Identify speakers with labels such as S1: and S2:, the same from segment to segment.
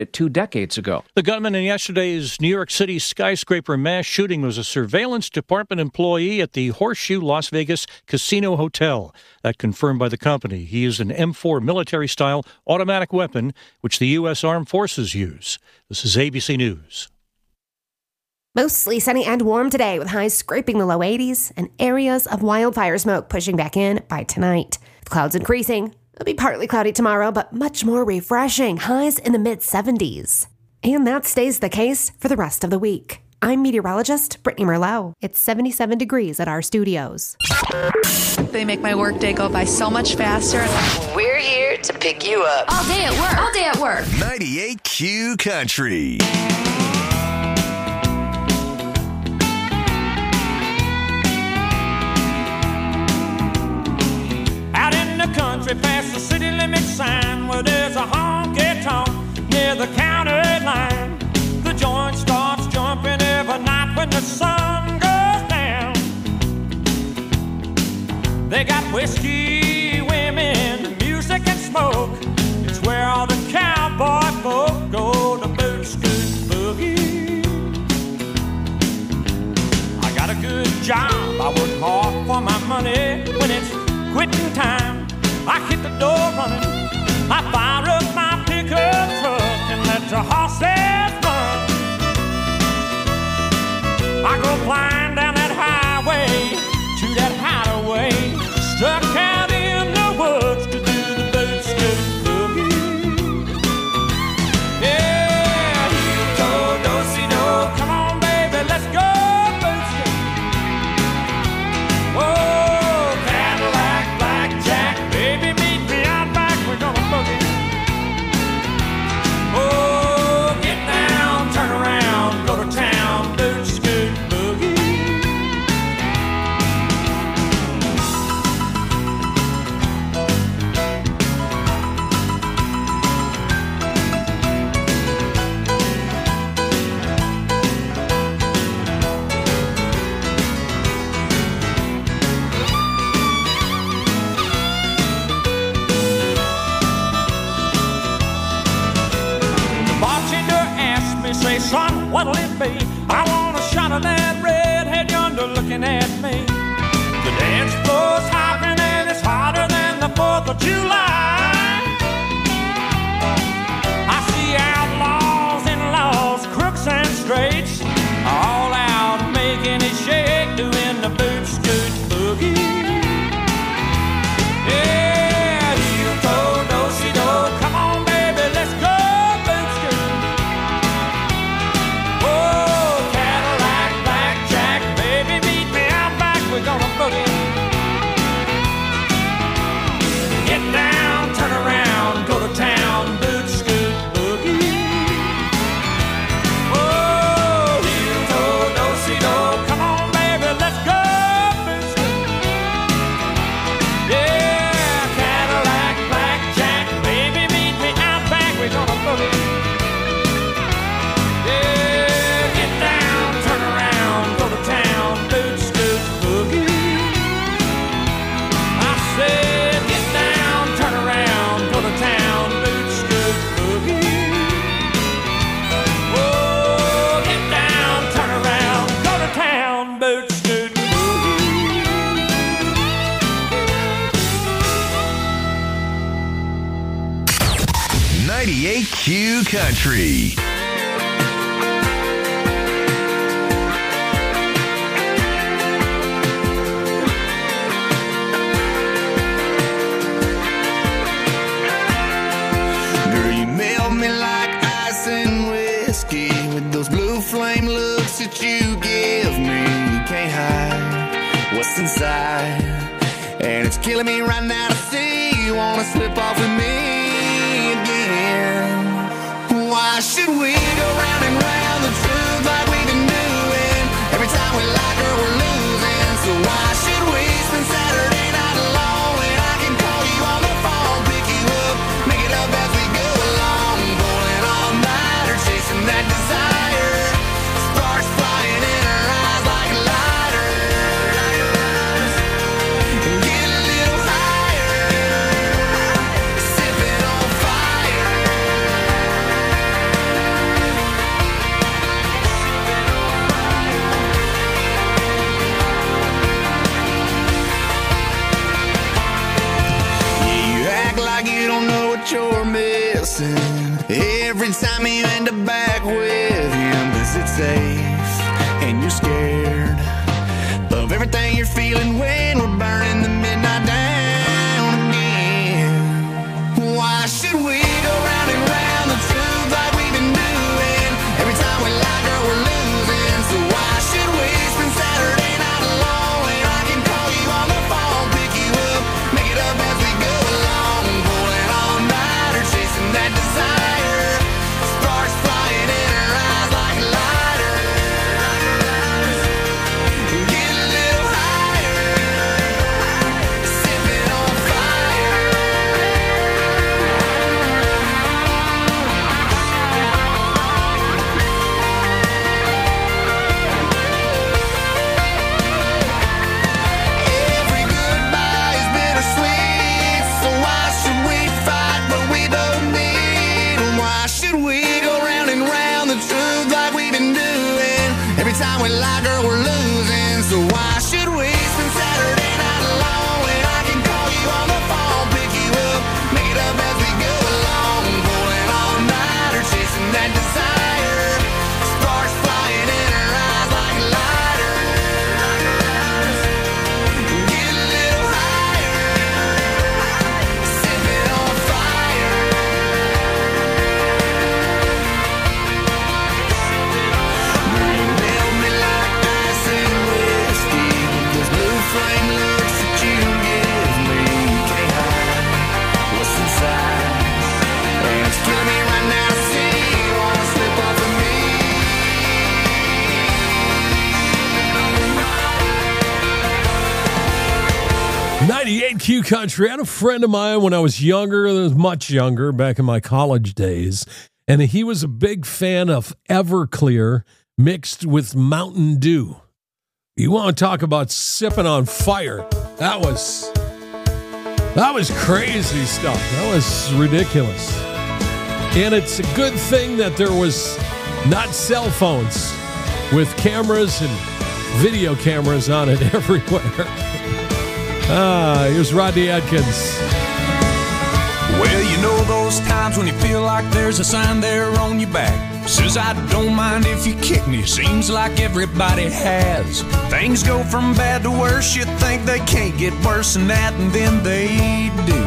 S1: 2 decades ago.
S2: The gunman in yesterday's New York City skyscraper mass shooting was a surveillance department employee at the Horseshoe Las Vegas Casino Hotel. That confirmed by the company. He used an M4 military-style automatic weapon, which the U.S. Armed Forces use. This is ABC News.
S3: Mostly sunny and warm today, with highs scraping the low 80s and areas of wildfire smoke pushing back in by tonight. The clouds increasing. It'll be partly cloudy tomorrow, but much more refreshing. Highs in the mid-70s. And that stays the case for the rest of the week. I'm meteorologist Brittany Merlot. It's 77 degrees at our studios.
S4: They make my workday go by so much faster.
S5: We're here to pick you up.
S4: All day at work. All day at work.
S6: 98Q Country.
S7: Out in the country past the city limit sign where there's a honky-tonk near the county line. The joint starts jumping every night when the sun goes down. They got whiskey, women, music and smoke. It's where all the cowboy folk go to boot scoot boogie. I got a good job, I work hard for my money. When it's quitting time, I hit the door running. I fire up my pickup truck and let the horses run. I go flying down that highway to that hideaway, stuck out in the woods to do the boot scoot boogie. Yeah, heel toe, do-si-do, come on baby, let's go boot scoot. Oh, Cadillac, blackjack, baby meet me out back, we're gonna boogie. Oh, get down, turn around, go to town, boot scoot boogie. The bartender asked me, say, son, what'll it be? I want a shot of that redhead yonder looking at me. The dance floor's hopping and it's hotter than the 4th of July. I see outlaws and laws, crooks and straights, all out making it shake, doing the boot scoot boogie. Yeah, heel toe, do-si-do, come on baby, let's go boot scoot. Oh, Cadillac, blackjack, baby meet me out back, we're gonna boogie. Get down, turn around, go to town, boot scoot boogie. Oh, heel toe, do-si-do, come on baby, let's go boot scoot. Yeah, Cadillac, blackjack, baby meet me out back, we're gonna boogie. Yeah, get down, turn around, go to town, boot scoot boogie. I said, get down, turn around, go to town, boot scoot boogie. Oh, get down, turn around, go to town, boot scoot boogie.
S6: 98Q Country.
S8: Girl, you melt me like ice and whiskey with those blue flame looks that you give me. You can't hide what's inside, and it's killing me right now to see you wanna slip off with me again. Why should we go round and round the truth like we've been doing? Every time we like her, we're losing. So why should we spend Saturday night alone when I can call you on the phone, pick you up, make it up as we go along, pulling all nighter, chasing that desire. Sparks flying in her eyes like lighters. Get a little higher, sipping on fire. anytime you end up back with him. 'Cause it's safe and you're scared of everything you're feeling when we're burning the midnight down again. Why should we go round and round the truth like we've been doing? Every time we lie, girl, we're losing. So why should we spend Saturday night alone when I can call you on the phone, pick you up, make it up as we go along, pulling all night or chasing that desire, sparks flying in her eyes like lighters. Get a little higher, sipping on fire. Every goodbye is bittersweet, so why should we fight what we both need? And why should we go round and round the truth like we've been doing? Every time we lie, girl, we're losing. So why should we spend Saturday night alone when I can call you on the phone, pick you up, make it up as we go along, pulling all night or chasing that desire, sparks flying in her eyes like lighters. Get a little higher, sipping on fire. Girl, you melt me like ice and whiskey. Those blue flame looks that you give me can't hide what's inside. And it's killing me right now to see you wanna slip off of me.
S1: 98 Q Country. I had a friend of mine when I was much younger, back in my college days, and he was a big fan of Everclear mixed with Mountain Dew. You want to talk about sipping on fire? That was crazy stuff. That was ridiculous. And it's a good thing that there was not cell phones with cameras and video cameras on it everywhere. Here's Rodney Atkins.
S9: Well, you know those times when you feel like there's a sign there on your back. Says, I don't mind if you kick me. Seems like everybody has. Things go from bad to worse. You think they can't get worse than that, and then they do.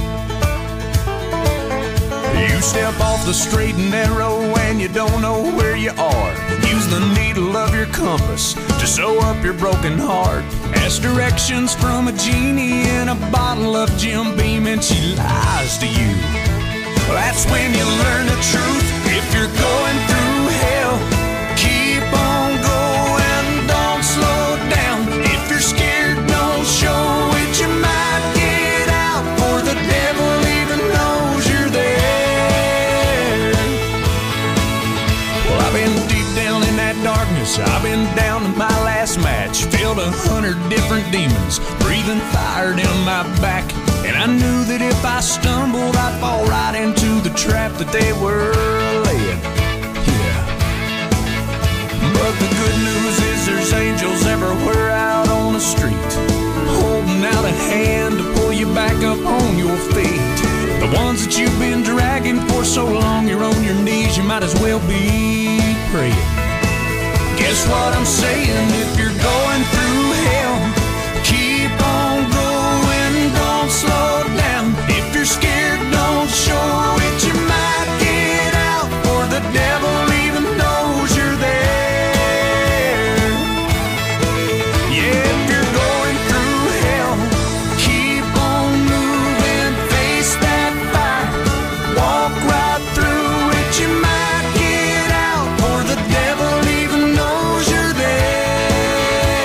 S9: You step off the straight and narrow and you don't know where you are. Use the needle of your compass to sew up your broken heart. Ask directions from a genie in a bottle of Jim Beam and she lies to you. Well, that's when you learn the truth. If you're going through hell, keep on going, don't slow down. If you're scared, don't show it. You might get out, for the devil even knows you're there. Well, I've been deep down in that darkness. I've been down to my last match. Felt 100 different demons breathing fire down my back. And I knew that if I stumbled, I'd fall right into the trap that they were laying. Yeah. But the good news is there's angels everywhere out on the street, holding out a hand to pull you back up on your feet. The ones that you've been dragging for so long, you're on your knees, you might as well be praying. Guess what I'm saying? If you're going through hell, keep on going, don't slow down. If you're scared, don't show it. You might get out, for the devil even knows you're there. Yeah, if you're going through hell, keep on moving, face that fire, walk right through it. You might get out, for the devil even knows you're there.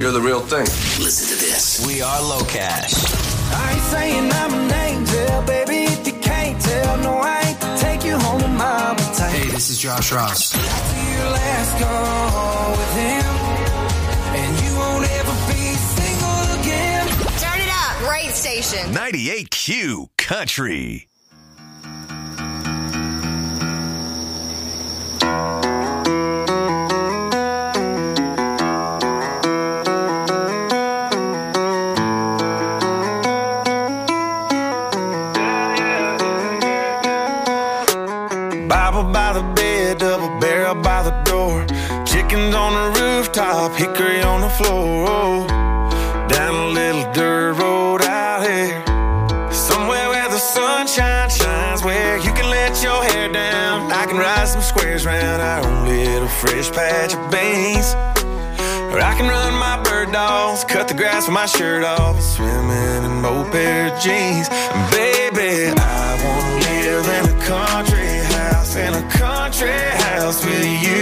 S10: you're the real thing.
S6: Listen to this. We are Low Cash.
S8: I ain't saying I'm an angel, baby, if you can't tell. No, I ain't to take you home to mama tight.
S11: Hey, this is Josh Ross.
S8: After your last call with him, and you won't ever be single again.
S5: Turn it up. Great station.
S6: 98Q Country.
S8: Bible by the bed, double barrel by the door. Chickens on the rooftop, hickory on the floor. Down a little dirt road out here, somewhere where the sunshine shines, where you can let your hair down. I can ride some squares round our own little fresh patch of beans. Or I can run my bird dogs, cut the grass with my shirt off, swimming in an old pair of jeans. And baby, I wanna live in a country house, in a country house with you.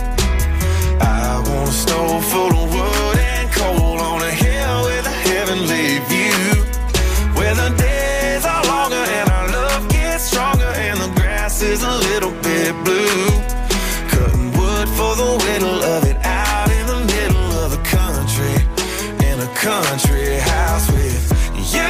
S8: I want a stove full of wood and coal on a hill with a heavenly view, where the days are longer and our love gets stronger and the grass is a little bit blue. Cutting wood for the whittle of it out in the middle of the country, in a country house with you.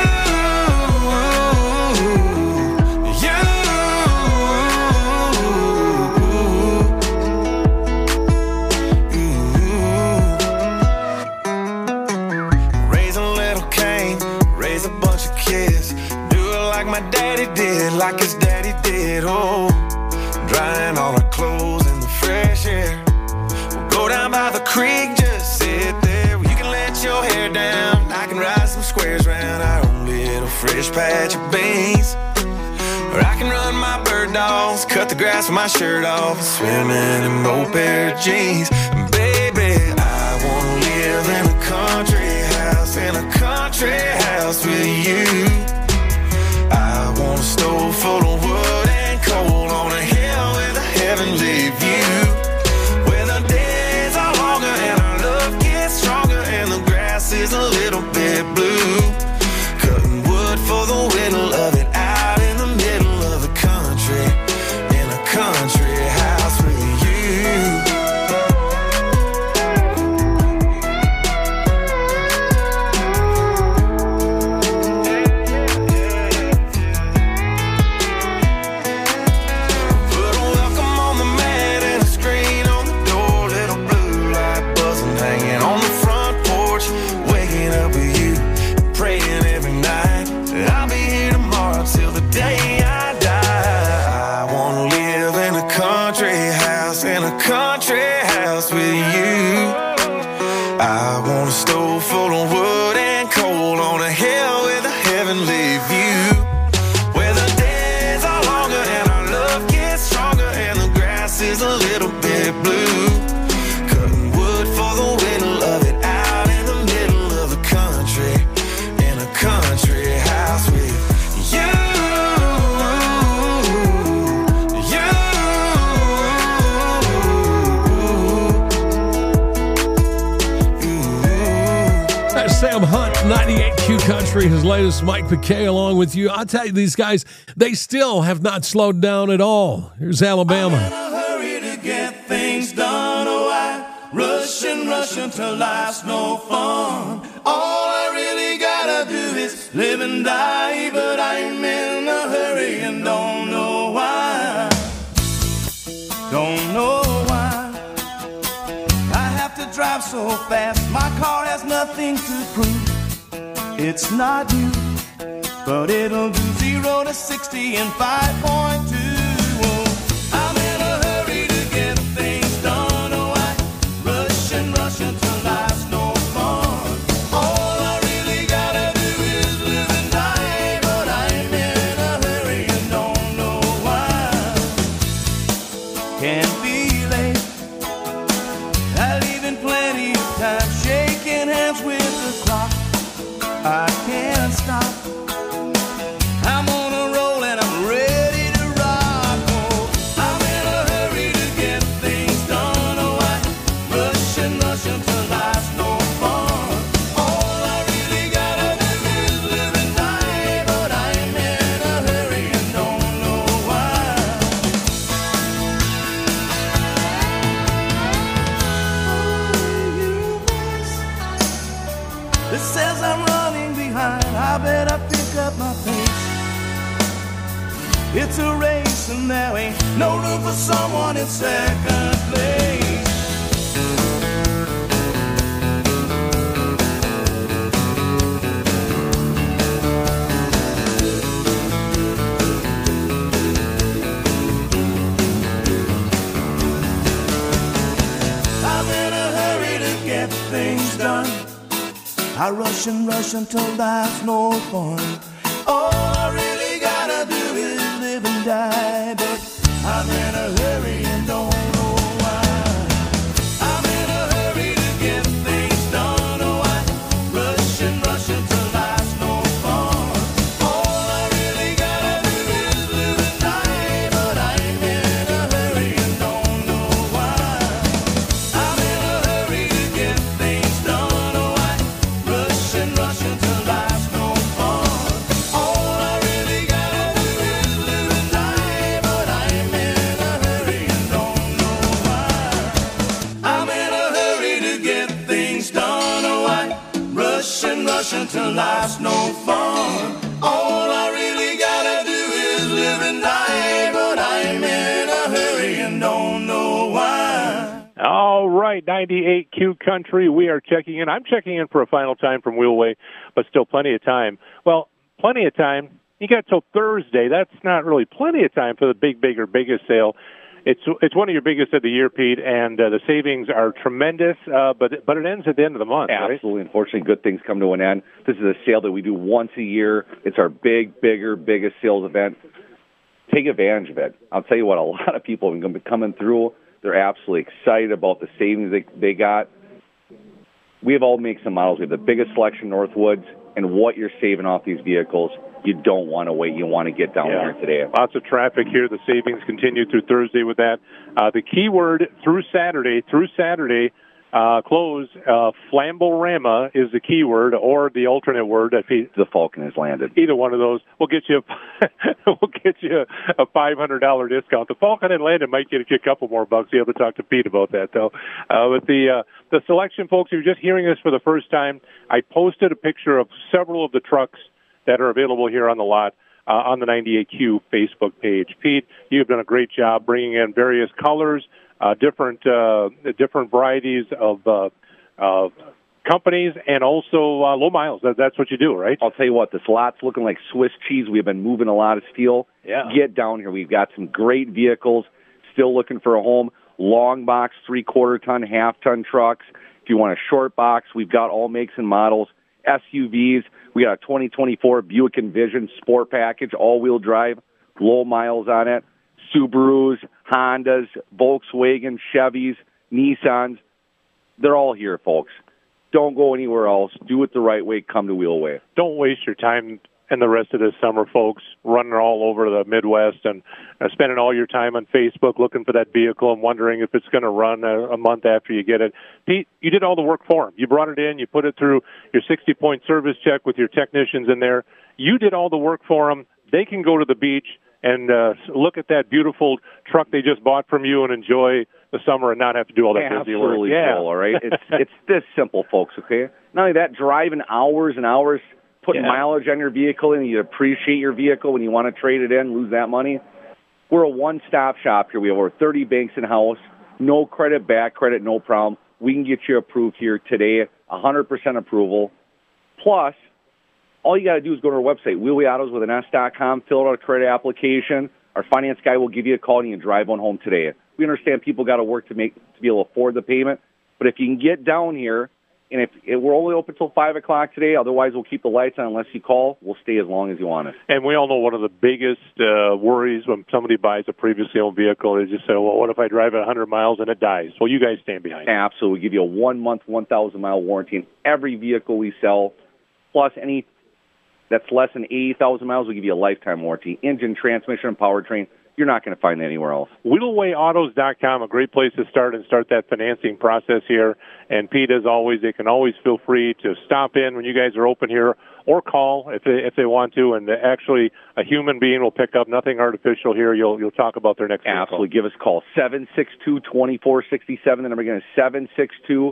S8: Daddy did, like his daddy did, oh, drying all our clothes in the fresh air. We'll go down by the creek, just sit there. You can let your hair down, I can ride some squares round our own little fresh patch of beans. Or I can run my bird dogs, cut the grass with my shirt off, swimming in an old pair of jeans. And baby, I wanna live in a country house, in a country house with you. I want a stove full of wood and coal on a hill with a heavenly view, where the days are longer and our love gets stronger and the grass is a little bit blue. Cutting wood for the whittle of it out in the middle of the country, in a country house with you. Country house with you. I want a stove full of wood and coal on a hill with a heavenly view, where the days are longer and our love gets stronger and the grass is a little bit blue. Cutting wood for the whittle of it out in the middle of the country, in a country house with you.
S1: Sam Hunt, 98Q Country, his latest Mike Piquet along with you. I'll tell you, these guys, they still have not slowed down at all. Here's Alabama.
S7: I'm in a hurry to get things done. Oh, I rush until life's no fun. All I really gotta do is live and die, but I'm in a hurry and don't know why. Don't know why I have to drive so fast. My car has nothing to prove. It's not you, but it'll do 0 to 60 in 5.2. Oh, I'm in a hurry to get things done. Oh, I rush until life's no fun. All I really gotta do is live and die, but I'm in a hurry and don't know why. Can't be late, I leave in plenty of time, shaking hands with the clock. I can't stop. I'm on a roll and I'm ready to rock. Oh, I'm in a hurry to get things done. Oh, I rush until life's no fun.
S8: a race, and there ain't no room for someone in second place. Things done. I rush and rush until life's no fun. All I really gotta do is live and die, but I'm in a hurry and don't know why. I'm in a hurry to get things done. Oh, I rush and rush until life's no fun. All I really gotta do is live and die, but I'm in a hurry and don't know why. I'm in a hurry to get things done. Oh, I rush and rush until life's no fun. All I really gotta do is live and die, but I'm in a hurry and don't know why. I'm in a hurry to get things done. Oh, I rush and rush until life's no fun. All I really gotta do is live and die, but I'm in a hurry and don't know why.
S10: All right, 98Q Country, we are checking in. I'm checking in for a final time from Wheelway, but still plenty of time. Well, plenty of time. You got till Thursday. That's not really plenty of time for the biggest sale. It's one of your biggest of the year, Pete, and the savings are tremendous, but it ends at the end of the month, right?
S11: Absolutely. Unfortunately, good things come to an end. This is a sale that we do once a year. It's our biggest sales event. Take advantage of it. I'll tell you what, a lot of people have been coming through. They're absolutely excited about the savings they got. We have all makes and models. We have the biggest selection in Northwoods, and what you're saving off these vehicles, you don't want to wait. You want to get down here today.
S10: Lots of traffic here. The savings continue through Thursday with that. The keyword through Saturday, close, Flamborama is the keyword, or the alternate word.
S11: The Falcon has landed.
S10: Either one of those will get you a $500 discount. The Falcon and landed might get you a couple more bucks. You have to talk to Pete about that, though. But the selection, folks, if you're just hearing this for the first time, I posted a picture of several of the trucks that are available here on the lot on the 98Q Facebook page. Pete, you've done a great job bringing in various colors, different varieties of companies, and also low miles. That's what you do, right?
S11: I'll tell you what, this lot's looking like Swiss cheese. We've been moving a lot of steel.
S10: Yeah.
S11: Get down here. We've got some great vehicles. Still looking for a home. Long box, 3/4 ton, half-ton trucks. If you want a short box, we've got all makes and models. SUVs. We got a 2024 Buick Envision Sport Package, all-wheel drive, low miles on it. Subarus, Hondas, Volkswagen, Chevys, Nissans. They're all here, folks. Don't go anywhere else. Do it the right way. Come to Wheelway.
S10: Don't waste your time and the rest of this summer, folks, running all over the Midwest and spending all your time on Facebook looking for that vehicle and wondering if it's going to run a month after you get it. Pete, you did all the work for them. You brought it in. You put it through your 60-point service check with your technicians in there. You did all the work for them. They can go to the beach and look at that beautiful truck they just bought from you and enjoy the summer and not have to do all that busy work.
S11: Absolutely, all right? It's this simple, folks, okay? Not only that, driving hours and hours, putting mileage on your vehicle, and you appreciate your vehicle when you want to trade it in, lose that money. We're a one-stop shop here. We have over 30 banks in-house. No credit, bad credit, no problem. We can get you approved here today, 100% approval. Plus, all you got to do is go to our website, wheelwayautos.com, fill out a credit application. Our finance guy will give you a call, and you can drive one home today. We understand people got to work to be able to afford the payment, but if you can get down here, and if we're only open till 5 o'clock today, otherwise we'll keep the lights on unless you call. We'll stay as long as you want us.
S10: And we all know one of the biggest worries when somebody buys a previously owned vehicle is just say, well, what if I drive it 100 miles and it dies? Well, you guys stand behind it.
S11: Absolutely. We give you a 1-month, 1,000-mile warranty in every vehicle we sell, plus any that's less than 80,000 miles, we give you a lifetime warranty. Engine, transmission, and powertrain. You're not going to find that anywhere else.
S10: WheelwayAutos.com, a great place to start that financing process here. And Pete, as always, they can always feel free to stop in when you guys are open here or call if they want to. And actually, a human being will pick up, nothing artificial here. You'll talk about their next vehicle.
S11: Absolutely. Give us a call, 762-2467. The number again is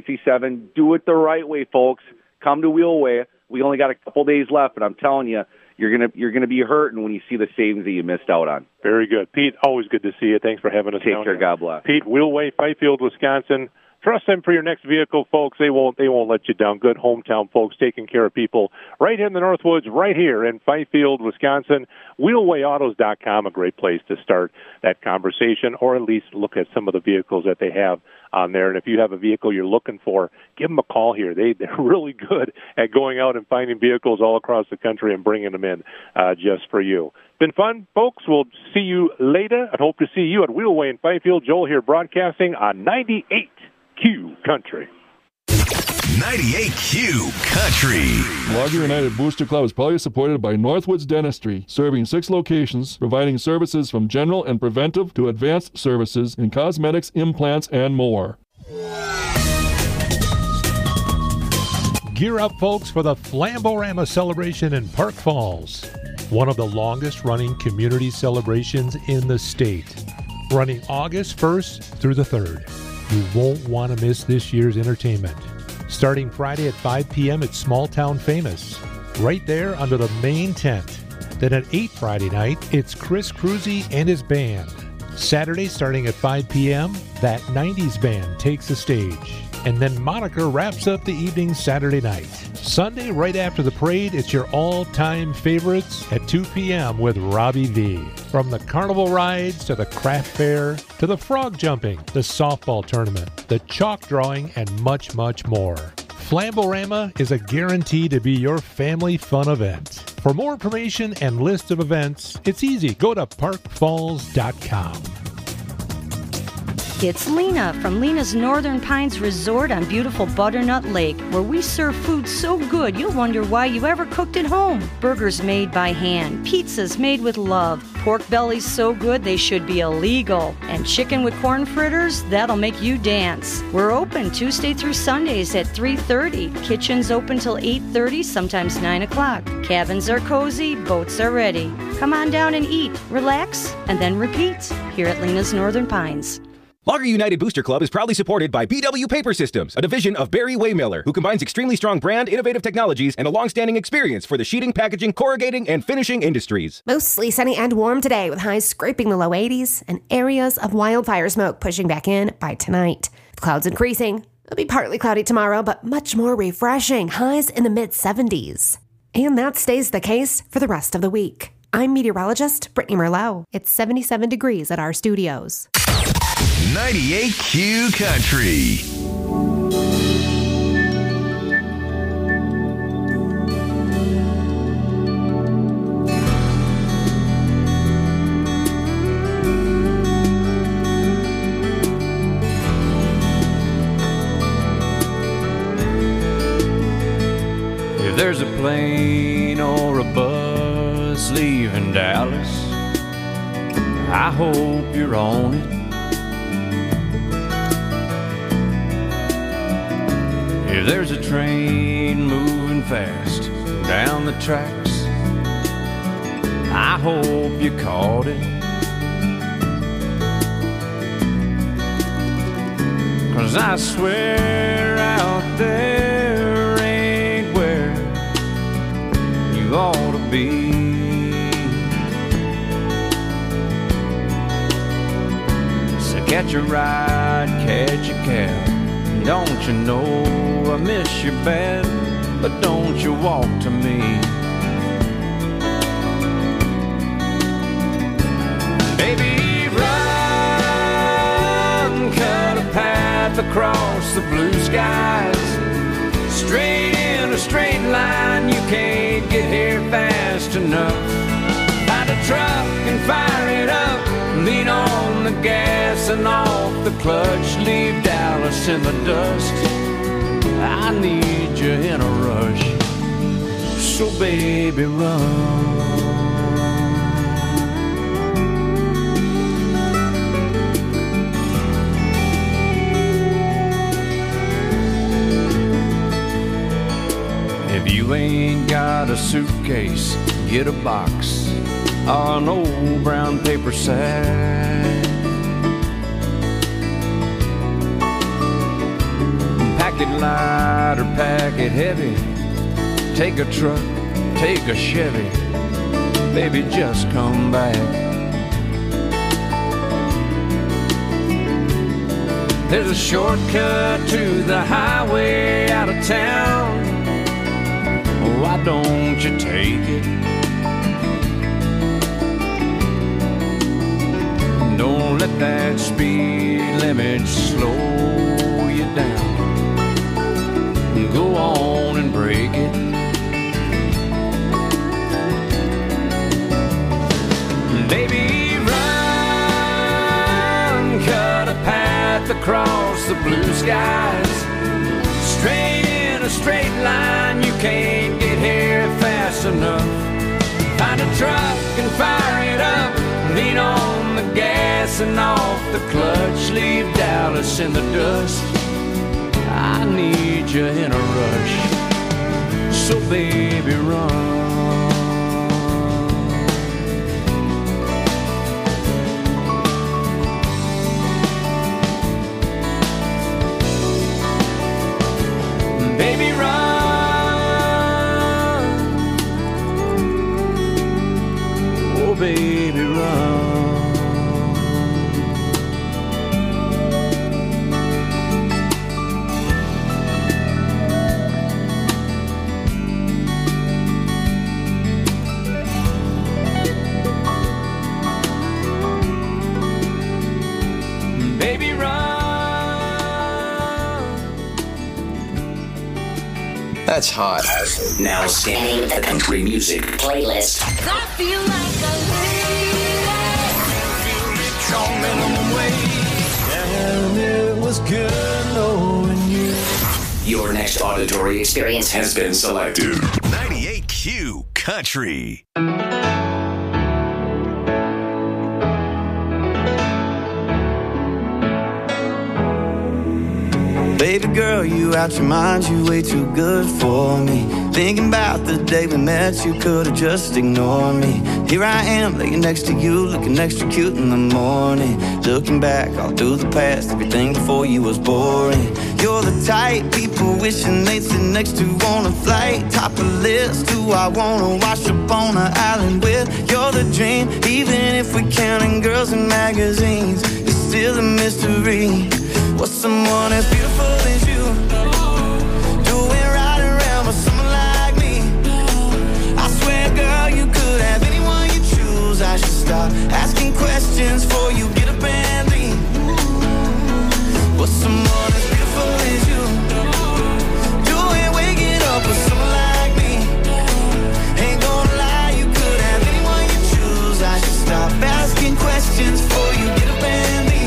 S11: 762-2467. Do it the right way, folks. Come to Wheelway. We only got a couple days left, but I'm telling you, you're gonna be hurting when you see the savings that you missed out on.
S10: Very good. Pete, always good to see you. Thanks for having us down
S11: Take care.
S10: here.
S11: God bless.
S10: Pete, Wheelway, Fifield, Wisconsin. Trust them for your next vehicle, folks. They won't let you down. Good hometown folks taking care of people right here in the Northwoods, right here in Fifield, Wisconsin. WheelwayAutos.com, a great place to start that conversation, or at least look at some of the vehicles that they have on there. And if you have a vehicle you're looking for, give them a call here. They're really good at going out and finding vehicles all across the country and bringing them in just for you. Been fun, folks. We'll see you later. I hope to see you at Wheelway in Fifield. Joel here broadcasting on 98Q Country.
S6: 98Q Country.
S12: Lager United Booster Club is proudly supported by Northwoods Dentistry, serving 6 locations, providing services from general and preventive to advanced services in cosmetics, implants, and more.
S13: Gear up, folks, for the Flamborama celebration in Park Falls, one of the longest-running community celebrations in the state, running August 1st through the 3rd. You won't want to miss this year's entertainment. Starting Friday at 5 p.m. at Small Town Famous, right there under the main tent. Then at 8 Friday night, it's Chris Cruzy and his band. Saturday, starting at 5 p.m., that 90s band takes the stage. And then Monica wraps up the evening Saturday night. Sunday, right after the parade, it's your all-time favorites at 2 p.m. with Robbie V. From the carnival rides to the craft fair to the frog jumping, the softball tournament, the chalk drawing, and much, much more. Flamborama is a guarantee to be your family fun event. For more information and list of events, it's easy. Go to parkfalls.com.
S14: It's Lena from Lena's Northern Pines Resort on beautiful Butternut Lake, where we serve food so good you'll wonder why you ever cooked at home. Burgers made by hand, pizzas made with love, pork bellies so good they should be illegal, and chicken with corn fritters that'll make you dance. We're open Tuesday through Sundays at 3:30. Kitchen's open till 8:30, sometimes 9 o'clock. Cabins are cozy, boats are ready. Come on down and eat, relax, and then repeat here at Lena's Northern Pines.
S15: Lager United Booster Club is proudly supported by BW Paper Systems, a division of Barry Waymiller, who combines extremely strong brand, innovative technologies, and a long-standing experience for the sheeting, packaging, corrugating, and finishing industries.
S3: Mostly sunny and warm today with highs scraping the low 80s and areas of wildfire smoke pushing back in by tonight. With clouds increasing, it'll be partly cloudy tomorrow, but much more refreshing. Highs in the mid-70s. And that stays the case for the rest of the week. I'm meteorologist Brittany Merlot. It's 77 degrees at our studios.
S6: 98Q Country.
S7: If there's a plane or a bus leaving Dallas, I hope you're on it. If there's a train moving fast down the tracks, I hope you caught it. 'Cause I swear out there ain't where you ought to be. So catch a ride, catch a cab. Don't you know I miss you bad, but don't you walk to me. Baby, run, cut a path across the blue skies, straight in a straight line, you can't get here fast enough. Find a truck and fire it up, lean on the gas and off the clutch, leave Dallas in the dust. I need you in a rush, so baby run. If you ain't got a suitcase, get a box or an old brown paper sack. Pack it light or pack it heavy. Take a truck, take a Chevy.
S9: baby, just come back. There's a shortcut to the highway out of town. Why don't you take it? Don't let that speed limit slow you down. Go on and break it. Baby, run, cut a path across the blue skies. Straight in a straight line, you can't get here fast enough. Find a truck and fire it up. Lean on the gas and off the clutch. Leave Dallas in the dust. I need you in a rush. So baby, run. Baby, run. Oh, baby, run. Baby, run.
S16: That's hot. Now scanning the country music playlist.
S17: I feel like a lady.
S9: On minimum wage. And it was good knowing you.
S16: Your next auditory experience has been selected.
S6: 98Q Country.
S18: Baby girl, you out your mind, you way too good for me. Thinking about the day we met, you could've just ignored me. Here I am, laying next to you, looking extra cute in the morning. Looking back all through the past, everything before you was boring. You're the type people wishing they'd sit next to on a flight. Top of the list, who I wanna wash up on an island with. You're the dream, even if we're counting girls in magazines. It's still a mystery. What's someone as beautiful as you doing right around with someone like me? I swear, girl, you could have anyone you choose. I should stop asking questions before you get up and leave. What's someone as beautiful as you doing waking up with someone like me? Ain't gonna lie, you could have anyone you choose. I should stop asking questions before you get up and leave.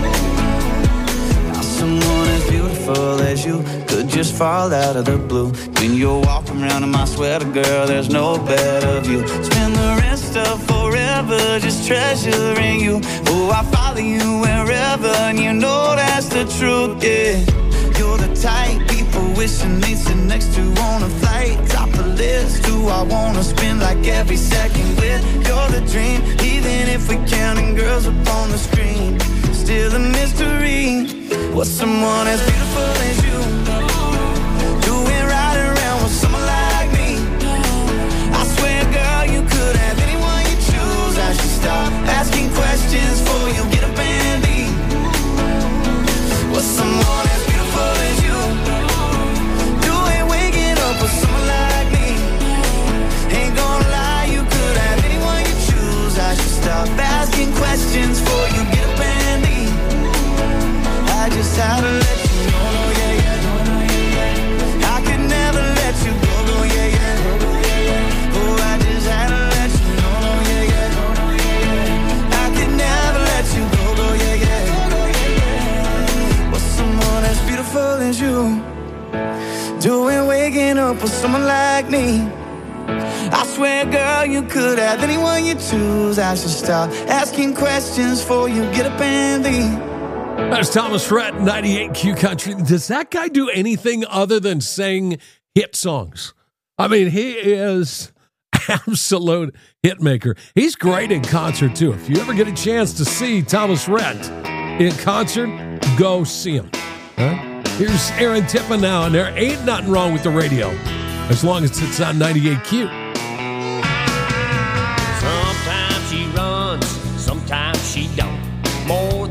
S18: Someone as beautiful as you could just fall out of the blue. When you're walking around in my sweater, girl, there's no better view. Spend the rest of forever just treasuring you. Oh, I follow you wherever, and you know that's the truth, yeah. You're the type people wishing they'd sit next to on a flight. Top of the list, who I wanna spend like every second with. You're the dream, even if we're counting girls up on the screen. Still a mystery. What's someone as beautiful as you doing right around with someone like me? I swear, girl, you could have anyone you choose. I should stop asking questions before you get up and leave. What's someone as beautiful as you doing waking up with someone like me? Ain't gonna lie, you could have anyone you choose. I should stop asking questions before you get up and leave. I just had to let you know, yeah, yeah. I could never let you go, yeah, yeah. Oh, I just had to let you know, yeah, yeah. I could never let you go, yeah, yeah. What's someone as beautiful as you doing waking up with someone like me? I swear, girl, you could have anyone you choose. I should stop asking questions before you get up and leave.
S1: That's Thomas Rhett, 98Q Country. Does that guy do anything other than sing hit songs? I mean, he is absolute hit maker. He's great in concert, too. If you ever get a chance to see Thomas Rhett in concert, go see him. Huh? Here's Aaron Tippin now, and there ain't nothing wrong with the radio as long as it's on 98Q.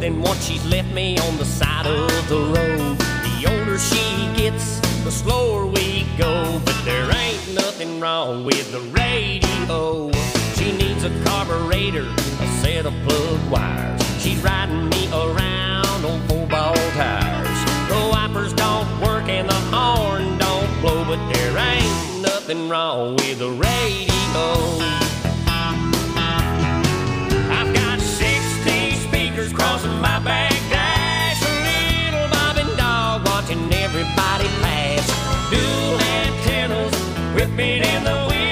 S17: than what she's left me on the side of the road. The older she gets, the slower we go. But there ain't nothing wrong with the radio. She needs a carburetor, a set of plug wires. She's riding me around on 4-ball tires. The wipers don't work and the horn don't blow, but there ain't nothing wrong with the radio. I've got 16 speakers crossing my back dash, a little bobbing dog watching everybody pass. Dual antennas whipping in the wind.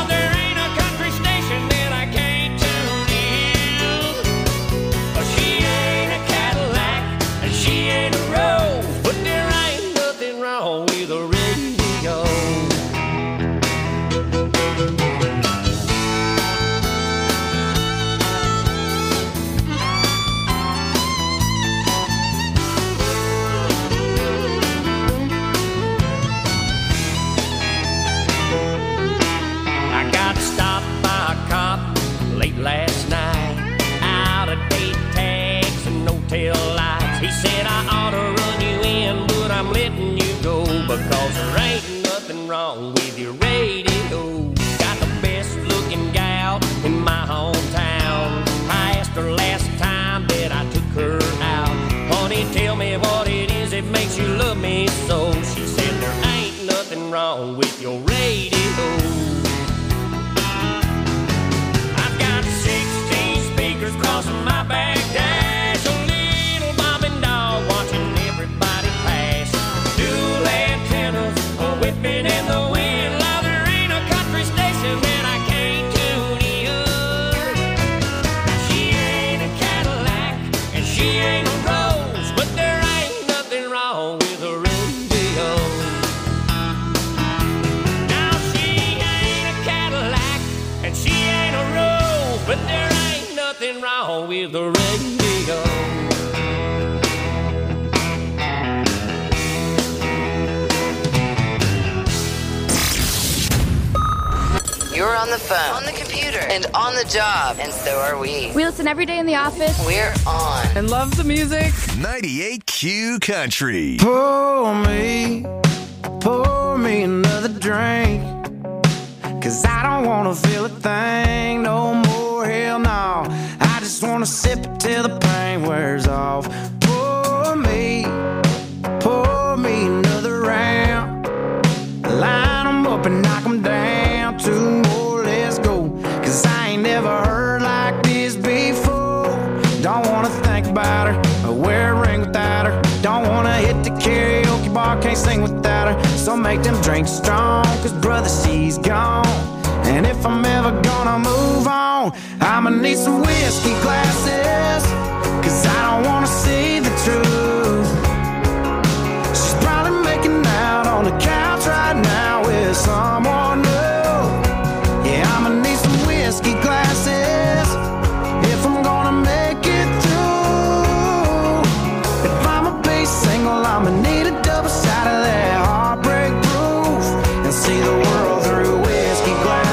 S17: Last night, out of date tags and no tail lights. He said I ought to run you in, but I'm letting you go because there ain't nothing wrong with your radio. Got the best looking gal in my hometown. I asked her last time that I took her out, honey, tell me what it is that makes you love me so. She said there ain't nothing wrong with your radio. Crossing my back dash, a little bobbing dog watching everybody pass. Dual antennas whipping in the wind. Now there ain't a country station that I can't tune in. She ain't a Cadillac and she ain't a Rose, but there ain't nothing wrong with a radio. Now she ain't a Cadillac and she ain't a Rose, but there ain't nothing wrong with the radio.
S5: You're on the phone, on the computer, and on the job, and so are we.
S19: We listen every day in the office.
S5: We're on.
S19: And love the music.
S6: 98Q Country.
S18: Pour me another drink. 'Cause I don't wanna feel a thing no more, hell no. I just wanna sip it till the pain wears off. Pour me another round. Line 'em up and knock 'em down. 2 more, let's go. 'Cause I ain't never heard like this before. Don't wanna think about her or wear a ring without her. Don't wanna hit the karaoke bar, can't sing without her. So make them drinks strong, 'cause brother, she's gone. And if I'm ever gonna move on, I'ma need some whiskey glasses. 'Cause I don't wanna see the truth. She's probably making out on the couch right now with someone new. Yeah, I'ma need some whiskey glasses if I'm gonna make it through. If I'ma be single, I'ma need a double shot of that heartbreak proof and see the world through whiskey glasses.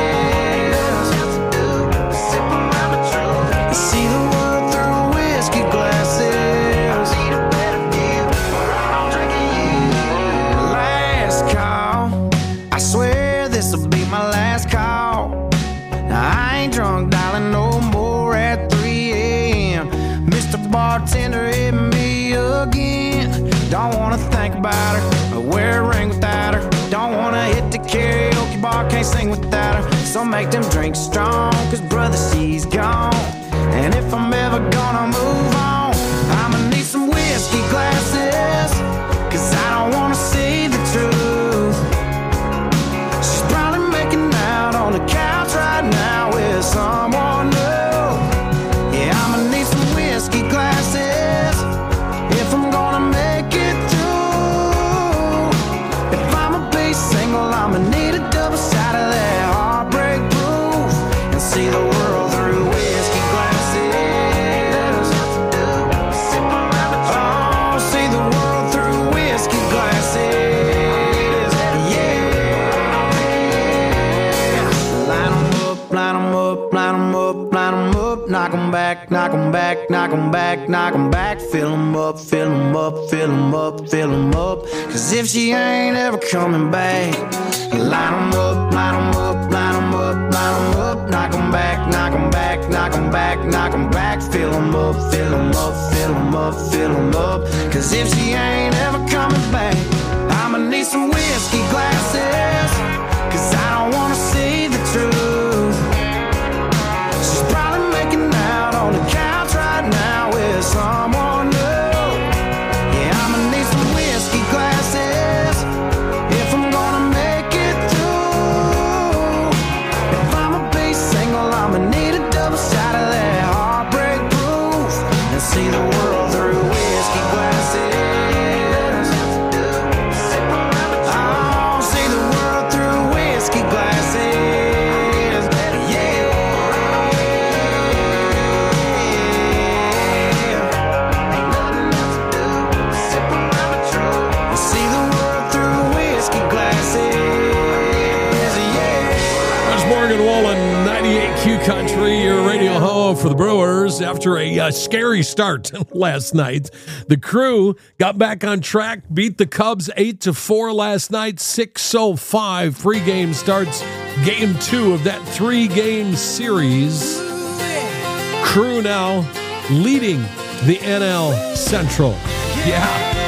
S18: See the world through whiskey glasses. I need a better view. I'm drinking you. Last call. I swear this'll be my last call. Now, I ain't drunk, darling, no more at 3 a.m. Mr. Bartender hit me again. Don't wanna think about her or wear a ring without her. Don't wanna hit the karaoke bar, can't sing without her. So make them drinks strong, 'cause brother, she's gone. And if I'm ever gonna move on, I'ma need some whiskey glasses. 'Cause I don't wanna see the truth. She's probably making out on the couch right now with someone new. Yeah, I'ma need some whiskey glasses if I'm gonna make it through. If I'ma be single, I'ma need a double shot of that heartbreak proof and see the world through whiskey glasses. back, knock 'em back, knock 'em back. Fill 'em up, fill 'em up, fill 'em up, fill 'em up. Cause if she ain't ever coming back, line 'em up, line 'em up, line 'em up, line 'em up. Knock 'em back, knock 'em back, knock 'em back, knock 'em back. Fill 'em up, fill 'em up, fill 'em up, fill 'em up. Cause if she ain't ever coming back, I'ma need some whiskey glasses. Cause I don't wanna see the truth. She's probably making out on the couch right now with someone new. Yeah, I'ma need some whiskey glasses if I'm gonna make it through. If I'ma be single, I'ma need a double shot of that heartbreak proof and see the world through whiskey glasses. Oh, see the world through whiskey glasses. Yeah. Ain't nothing else to do but sip on my Patron and see the world through whiskey glasses. Yeah.
S1: There's Morgan Wallen, 98Q Country, your radio home for the Brewers. After a scary start last night, the Crew got back on track, beat the Cubs 8-4 last night, 6:05 pregame starts game 2 of that 3-game series. Crew now leading the NL Central. Yeah.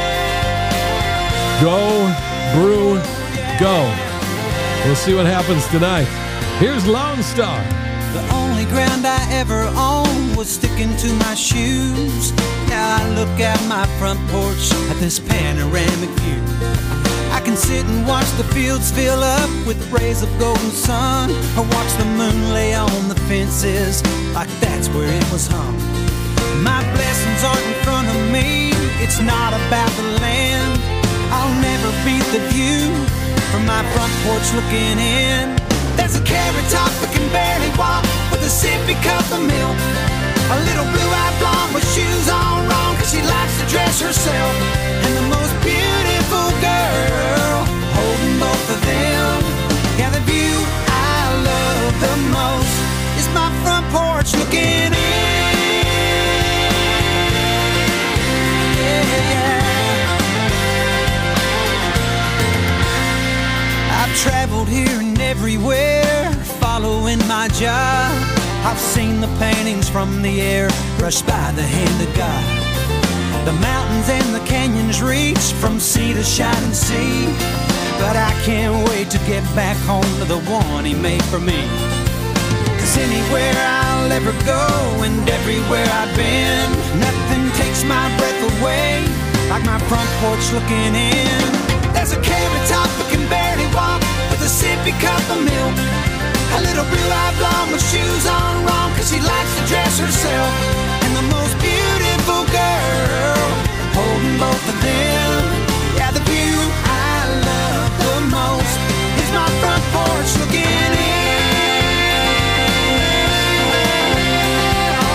S1: Go, Brew, go. We'll see what happens tonight. Here's Lone Star.
S20: The only ground I ever owned was sticking to my shoes. Now I look out my front porch at this panoramic view. I can sit and watch the fields fill up with rays of golden sun, or watch the moon lay on the fences like that's where it was hung. My blessings aren't in front of me, it's not about the land. I'll never beat the view from my front porch looking in. There's a carrot top that can barely walk with a sippy cup of milk. A little blue-eyed blonde with shoes on wrong, cause she likes to dress herself. And the most beautiful girl holding both of them. Yeah, the view I love the most is my front porch looking in. Yeah. I've traveled here and everywhere, following my job. I've seen the paintings from the air brushed by the hand of God. The mountains and the canyons reach from sea to shining sea. But I can't wait to get back home to the one he made for me. Cause anywhere I'll ever go and everywhere I've been, nothing takes my breath away like my front porch looking in. There's a carrot top that can barely walk with a sippy cup of milk. A little blue-eyed blonde with shoes on wrong, cause she likes to dress herself. And the most beautiful girl holding both of them. Yeah, the view I love the most is my front porch looking in.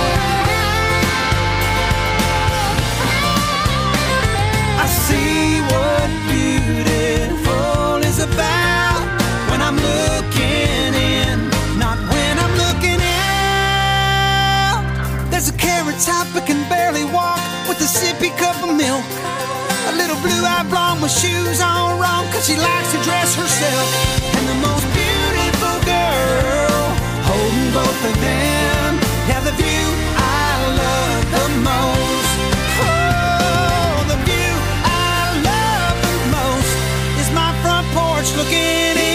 S20: I see what beautiful is about when I'm looking in, not when I'm looking out. There's a carrot top that can barely walk with a sippy cup of milk. A little blue-eyed blonde with shoes on wrong, cause she likes to dress herself. And the most beautiful girl holding both of them. Yeah, the view I love the most. Oh, the view I love the most is my front porch looking in.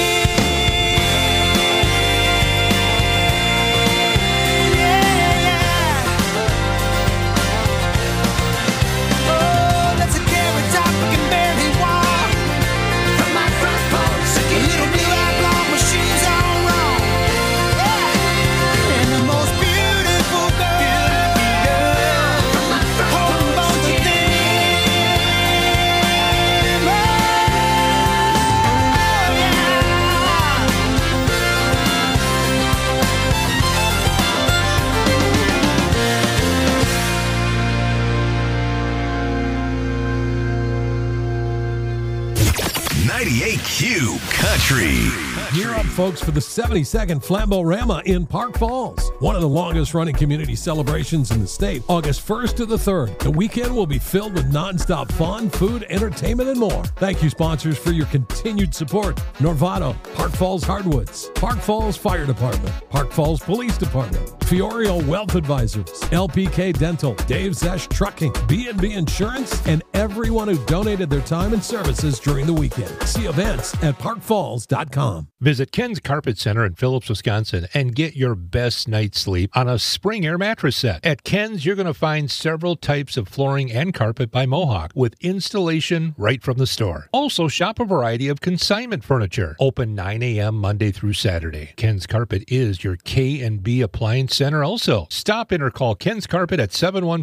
S6: Q Country.
S1: Gear up, folks, for the 72nd Flambeau-Rama in Park Falls, one of the longest-running community celebrations in the state, August 1st to the 3rd. The weekend will be filled with nonstop fun, food, entertainment, and more. Thank you, sponsors, for your continued support. Norvato, Park Falls Hardwoods, Park Falls Fire Department, Park Falls Police Department, Fiorio Wealth Advisors, LPK Dental, Dave Zesh Trucking, B&B Insurance, and everyone who donated their time and services during the weekend. See events at parkfalls.com.
S13: Visit Ken's Carpet Center in Phillips, Wisconsin, and get your best night's sleep on a spring air mattress set. At Ken's, you're going to find several types of flooring and carpet by Mohawk with installation right from the store. Also, shop a variety of consignment furniture. Open 9 a.m. Monday through Saturday. Ken's Carpet is your K&B appliance center also. Stop in or call Ken's Carpet at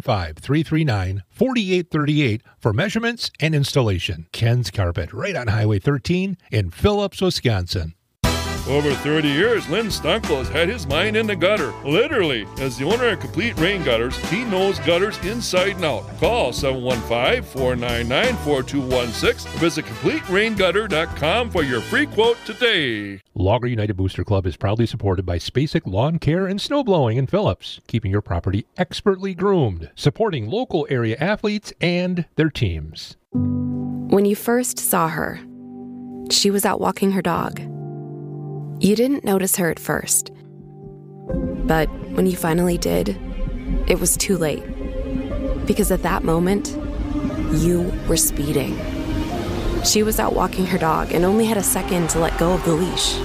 S13: 715-339-4838 for measurements and installation. Ken's Carpet, right on Highway 13 in Phillips, Wisconsin.
S12: Over 30 years, Lynn Stunkel has had his mind in the gutter. Literally. As the owner of Complete Rain Gutters, he knows gutters inside and out. Call 715-499-4216 or visit CompleteRainGutter.com for your free quote today.
S13: Logger United Booster Club is proudly supported by Spacek Lawn Care and Snowblowing in Phillips, keeping your property expertly groomed, supporting local area athletes and their teams.
S21: When you first saw her, she was out walking her dog. You didn't notice her at first, but when you finally did, it was too late. Because at that moment, you were speeding. She was out walking her dog and only had a second to let go of the leash.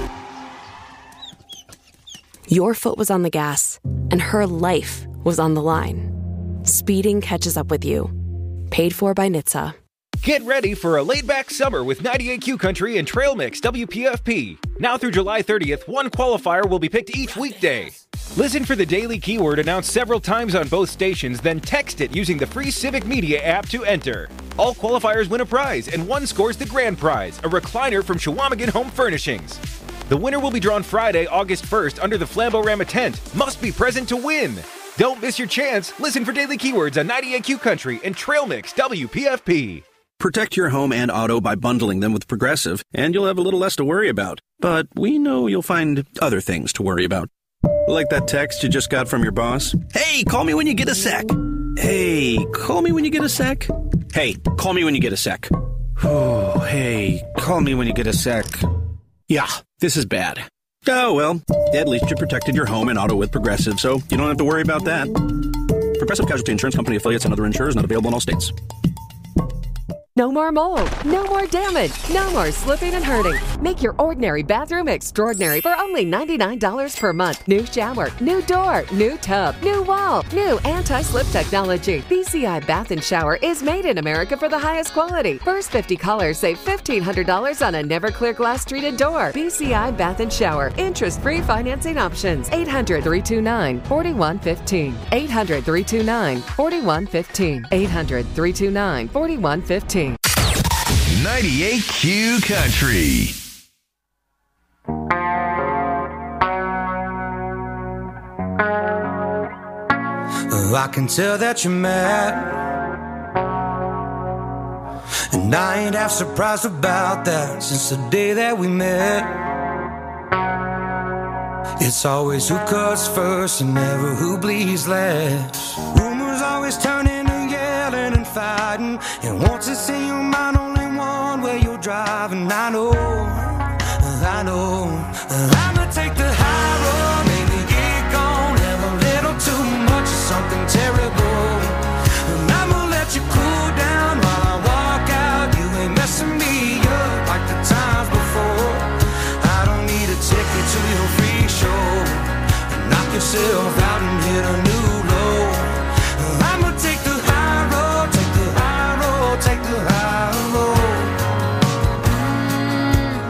S21: Your foot was on the gas, and her life was on the line. Speeding catches up with you. Paid for by NHTSA.
S15: Get ready for a laid-back summer with 98Q Country and Trail Mix WPFP. Now through July 30th, one qualifier will be picked each weekday. Listen for the daily keyword announced several times on both stations, then text it using the free Civic Media app to enter. All qualifiers win a prize, and one scores the grand prize, a recliner from Chequamegon Home Furnishings. The winner will be drawn Friday, August 1st under the Flambeau-Rama tent. Must be present to win. Don't miss your chance. Listen for daily keywords on 98Q Country and Trail Mix WPFP.
S22: Protect your home and auto by bundling them with Progressive, and you'll have a little less to worry about. But we know you'll find other things to worry about. Like that text you just got from your boss. Hey, call me when you get a sec. Hey, call me when you get a sec. Hey, call me when you get a sec. Oh, hey, call me when you get a sec. Yeah, this is bad. Oh, well, at least you protected your home and auto with Progressive, so you don't have to worry about that. Progressive Casualty Insurance Company affiliates and other insurers not available in all states.
S23: No more mold, no more damage, no more slipping and hurting. Make your ordinary bathroom extraordinary for only $99 per month. New shower, new door, new tub, new wall, new anti-slip technology. BCI Bath & Shower is made in America for the highest quality. First 50 callers save $1,500 on a Never-Clear glass treated door. BCI Bath & Shower. Interest-free financing options. 800-329-4115. 800-329-4115. 800-329-4115.
S6: 98Q Country.
S20: I can tell that you're mad, and I ain't half surprised about that. Since the day that we met, it's always who cuts first and never who bleeds last. Rumors always turning and yelling and fighting, and once it's in your mind, only one way you're driving. I know I'ma take the high road, maybe get gone, have a little too much of something terrible, and I'ma let you cool down while I walk out. You ain't messing me up like the times before. I don't need a ticket to your free show, knock yourself out and hit a new low. I'ma take the high road, take the high road, take the high road.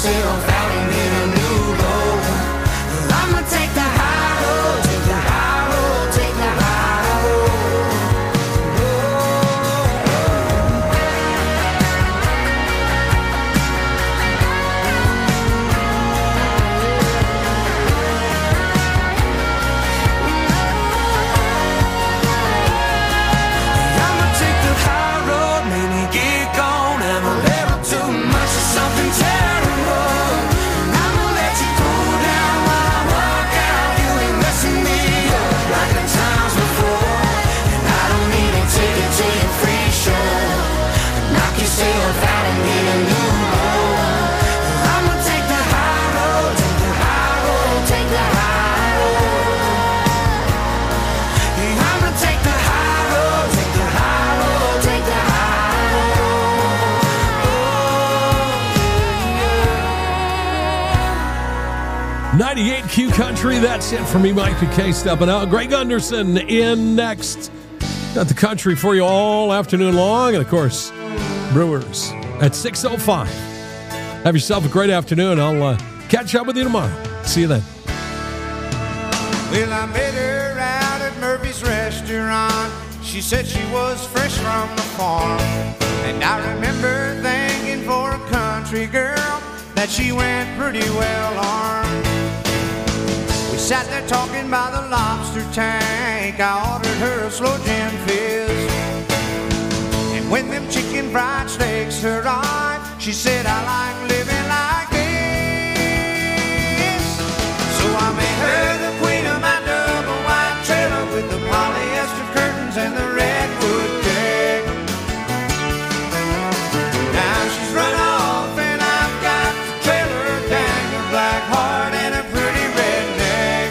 S20: yourself out and in a new road. I'ma take the high road, take the high road, take the high road. I'ma take the high road, made me get gone. I'm a little too much of something terrible. And I'ma let you cool down while I walk out. You ain't messing me up like the times before. And I don't need a ticket to your free show. Knock yourself out and get a new road. I'ma take the high road, take the high road, take the high road. I'ma take the high road, take the high road, take the high road.
S1: 98Q Country, that's it for me, Mike PK, stepping out. Greg Gunderson in next. Got the country for you all afternoon long. And, of course, Brewers at 6:05. Have yourself a great afternoon. I'll catch up with you tomorrow. See you then.
S2: Well, I met her out at Murphy's restaurant. She said she was fresh from the farm. And I remember thinking for a country girl that she went pretty well armed. We sat there talking by the lobster tank. I ordered her a slow gin fizz. And when them chicken fried steaks arrived, she said, I like living like this. So I made her the queen of my double wide trailer with the polyester curtains and the redwood deck. Now she's run off and I've got the trailer dang, a black heart and a pretty redneck.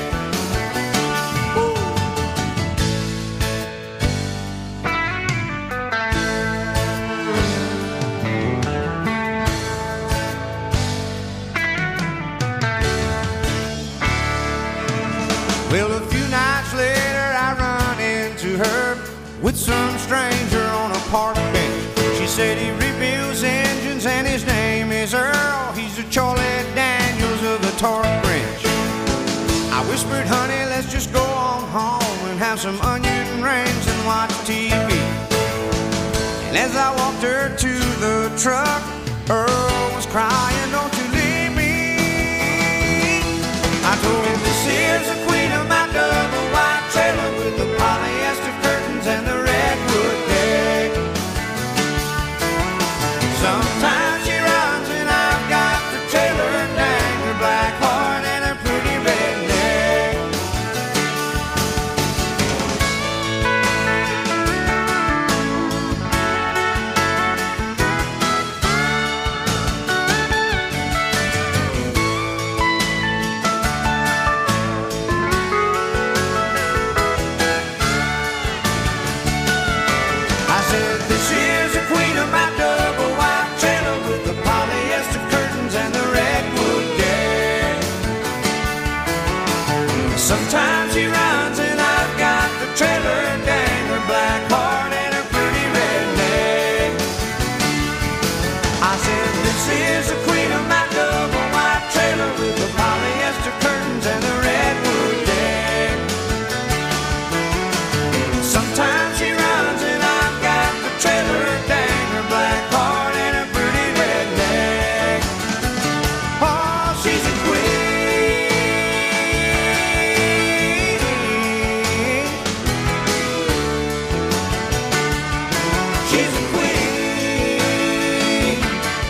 S2: Well, a few nights later I run into her with some stranger on a park bench. She said he rebuilds engines and his name is Earl. He's a Charlie Daniels of a torque wrench. I whispered, honey, let's just go on home and have some onion rings and watch TV. And as I walked her to the truck, Earl was crying, don't you leave me. I told him this is the queen of my double wide trailer with the polyester curtains and the redwood deck. Sometimes she runs and I've got the trailer dang, her black heart and a pretty redneck. I said, this is the queen of my double wide trailer with the polyester curtains and the redwood deck. Sometimes she runs and I've got the trailer dang, her black heart and her pretty redneck. I said, this is the queen of my double wide trailer with the polyester curtains and the redwood deck. Sometimes she runs and I've got the trailer dang, her black heart and her pretty redneck. Oh, she's a queen. She's a queen.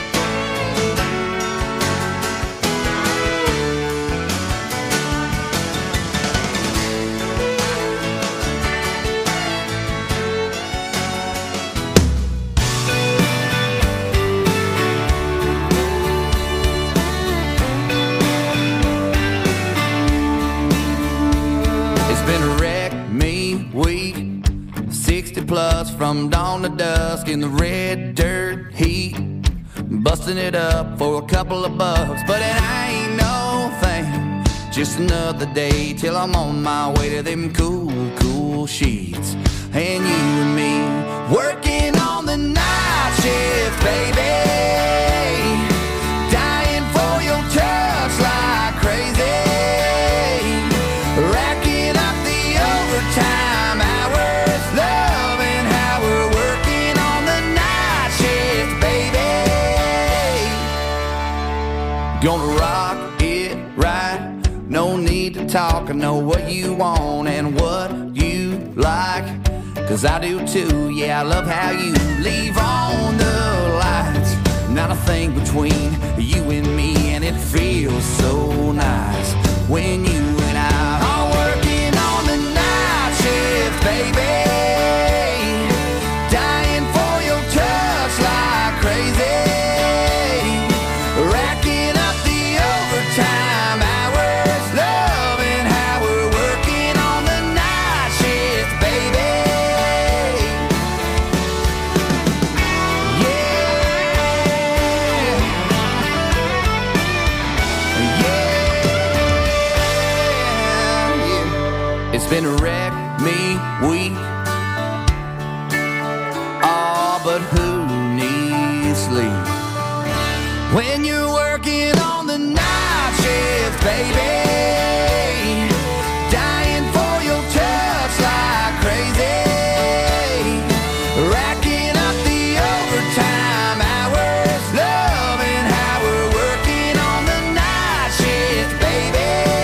S18: It's been a wreck, me, week 60 plus from dawn to dusk in the red dirt heat. Busting it up for a couple of bucks, but it ain't no thing. Just another day till I'm on my way to them cool, cool sheets. And you and me working on the night shift, baby. Dying for Gonna rock it right. No need to talk. I know what you want and what you like. 'Cause I do too. Yeah, I love how you leave on the lights. Not a thing between you and me, and it feels so nice when you and I are working on the night shift, baby. Dying for your touch like crazy. Racking up the overtime hours, loving how we're working on the night shift, baby. It's been a wreck me week. Oh, but who needs sleep when you're working on the night shift, baby? Dying for your touch like crazy. Racking up the overtime hours, loving how we're working on the night shift, baby.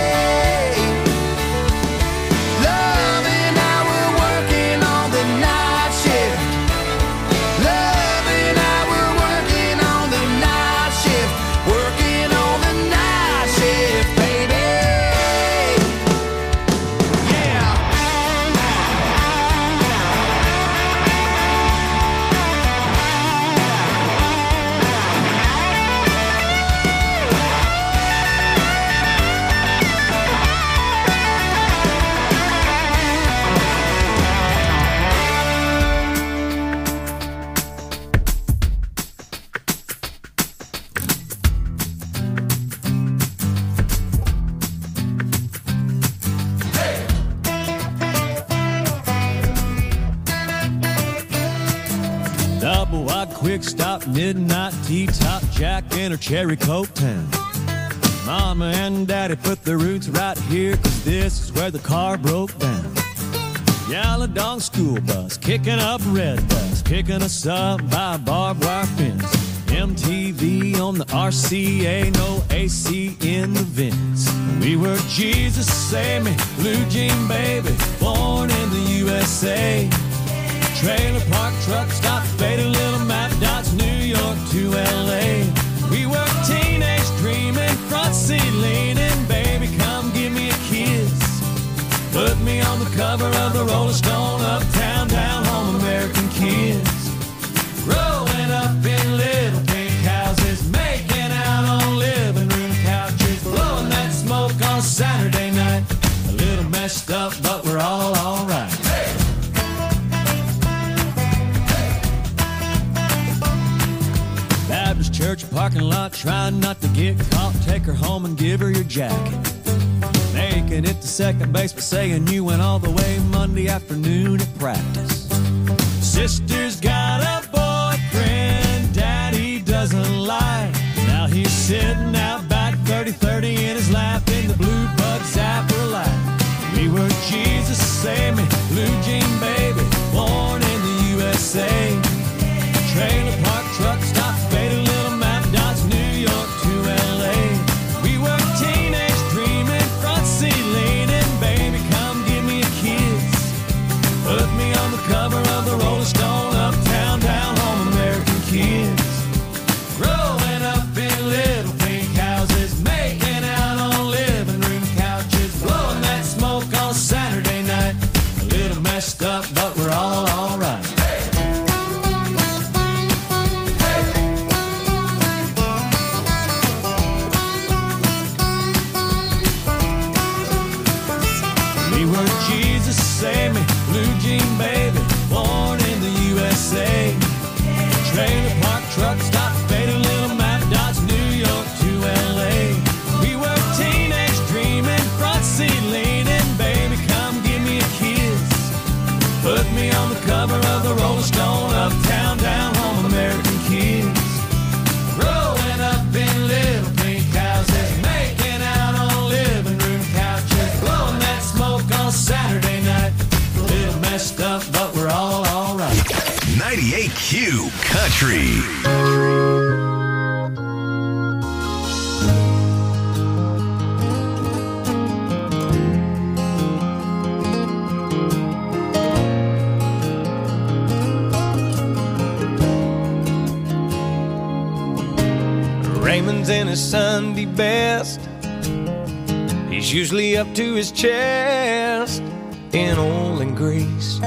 S4: Quick stop, midnight tea top, Jack in her cherry coke town. Mama and Daddy put their roots right here, 'cause this is where the car broke down. Yellow dog school bus, kicking up red bus, picking us up by a barbed wire fence. MTV on the RCA, no AC in the vents. We were Jesus Save Me, blue jean baby, born in the USA. Trailer park truck stop, faded little map dots, New York to LA. We were teenage dreaming, front seat leaning, baby come give me a kiss. Put me on the cover of the Rolling Stone, uptown, down home, American kids. Growing up in little pink houses, making out on living room couches, blowing that smoke on Saturday night. A little messed up, but we're all alright. Baptist church parking lot, trying not to get caught. Take her home and give her your jacket. Making it to second base, but saying you went all the way Monday afternoon at practice. Sister's got a boyfriend Daddy doesn't like. Now he's sitting out back, 30-30 in his lap, in the blue bug zapper light. We were Jesus Save Me, blue jean baby, born in the USA. Trailer park truck stop, faded little map dots, New York to LA. We were teenage dreaming, front seat leaning, baby come give me a kiss. Put me on the cover of the Rolling Stone, uptown, down home, American kids. Growing up in little pink houses, making out on living room couches, blowing that smoke on Saturday night. A little messed up, but we're all alright. Jesus Save Me, blue jean baby, born in the USA. Trailer park truck stop, faded little map dots, New York to LA. We were teenage dreaming, front seat leaning, baby come give me a kiss. Put me on the cover of the Rolling Stone, uptown, down home, American kids. Growing up in little pink houses, making out on living room couches, blowing that smoke on Saturday night. A little messed up, but we're all alright.
S6: 98Q Country.
S4: Raymond's in his Sunday best. He's usually up to his chest in oil and grease.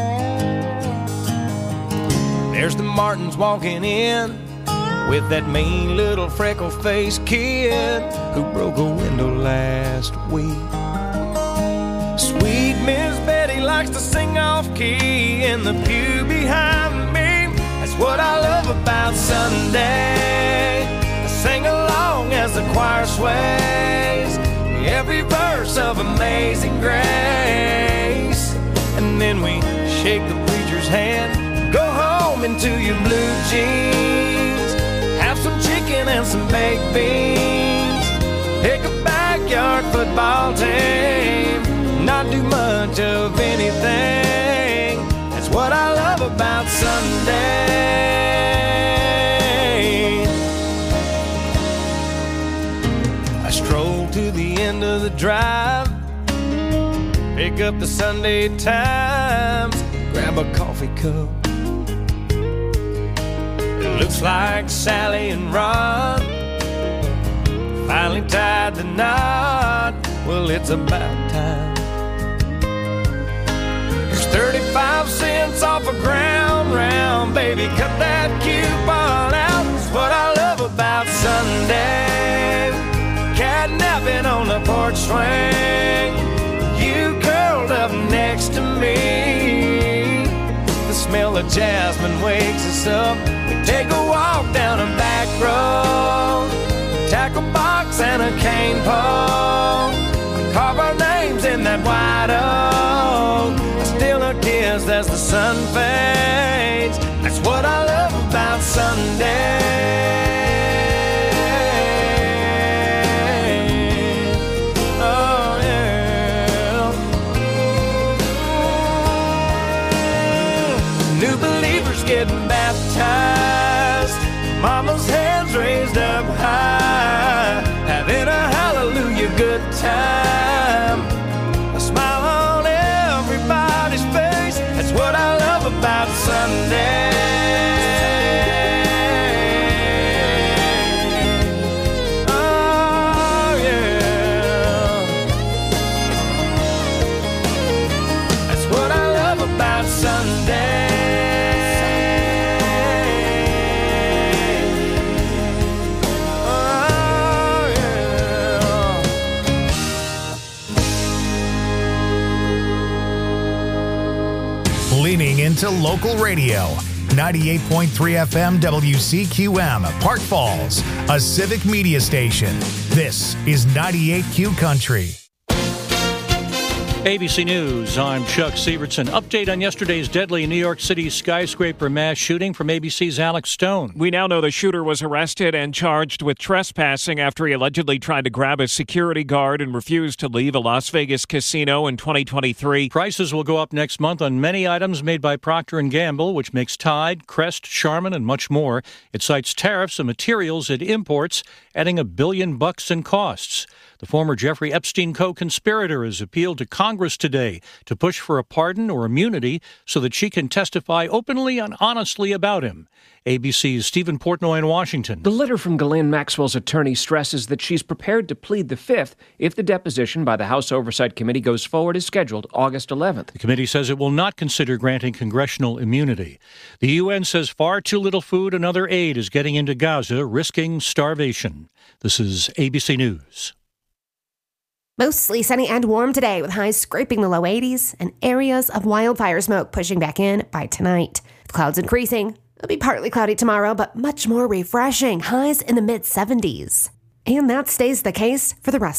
S4: There's the Martins walking in with that mean little freckle-faced kid who broke a window last week. Sweet Miss Betty likes to sing off-key in the pew behind me. That's what I love about Sunday. I sing along as the choir sways every verse of Amazing Grace. And then we shake the preacher's hand, go home into your blue jeans, have some chicken and some baked beans, pick a backyard football team, not do much of anything. That's what I love about Sunday. I stroll to the end of the drive, pick up the Sunday Times, grab a coffee cup. It looks like Sally and Ron finally tied the knot. Well, it's about time. There's 35 cents off a ground round, baby, cut that coupon out. That's what I love about Sunday. Catnapping on the porch swing, you curled up next to me. The smell of jasmine wakes us up. We take a walk down a back road, tackle box and a cane pole, carve our names in that white oak. I steal a kiss as the sun fades. That's what I love about Sunday. Getting baptized, mama's hands raised up high, having a hallelujah good time, a smile on everybody's face. That's what I love about Sunday. Oh yeah, that's what I love about Sunday.
S8: Leaning into local radio. 98.3 FM WCQM, Park Falls, a civic media station. This is 98Q Country.
S10: ABC News, I'm Chuck Sievertson. Update on yesterday's deadly New York City skyscraper mass shooting from ABC's Alex Stone.
S11: We now know the shooter was arrested and charged with trespassing after he allegedly tried to grab a security guard and refused to leave a Las Vegas casino in 2023.
S10: Prices will go up next month on many items made by Procter & Gamble, which makes Tide, Crest, Charmin, and much more. It cites tariffs and materials it imports, adding $1 billion in costs. The former Jeffrey Epstein co-conspirator has appealed to Congress today to push for a pardon or immunity so that she can testify openly and honestly about him. ABC's Stephen Portnoy in Washington.
S24: The letter from Ghislaine Maxwell's attorney stresses that she's prepared to plead the Fifth if the deposition by the House Oversight Committee goes forward as scheduled August 11th.
S10: The committee says it will not consider granting congressional immunity. The UN says far too little food and other aid is getting into Gaza, risking starvation. This is ABC News.
S3: Mostly sunny and warm today with highs scraping the low 80s and areas of wildfire smoke pushing back in by tonight. With clouds increasing, it'll be partly cloudy tomorrow, but much more refreshing. Highs in the mid-70s. And that stays the case for the rest